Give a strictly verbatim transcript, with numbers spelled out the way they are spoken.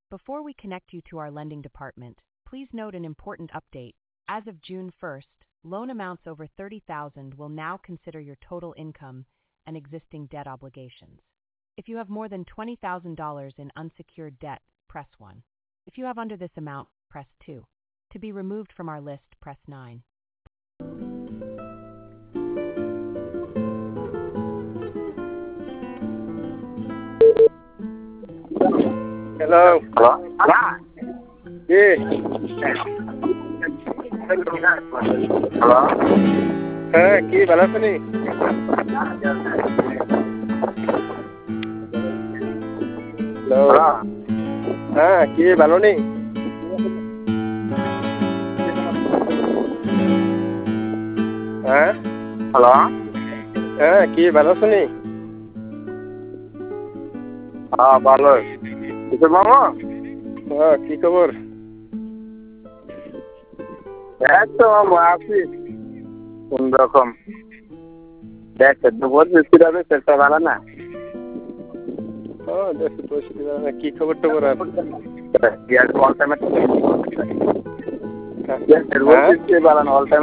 Before we connect you to our lending department, please note an important update. As of June first, loan amounts over thirty thousand dollars will now consider your total income and existing debt obligations. If you have more than twenty thousand dollars in unsecured debt, press one. If you have under this amount, press two. To be removed from our list, press nine. Hello. Hello? Yeah. Hello? হ্যাঁ কি ভালো আছেন? Hello. Hello? হ্যাঁ কি ভালো নেই? হ্যাঁ Hello? হ্যাঁ কি ভালো আছেন? হ্যাঁ ভালো। কিছু মামা? হ্যাঁ কি খবর? এই তো মামা আছি কোন রকম। দেখতে তো পরিস্থিতি হবে সেটা ভালো না। ও দেশে পরিস্থিতি ভালো না। কি খবর টবর আর? ইয়ার অল টাইম হ্যাঁ ভালো না অল টাইম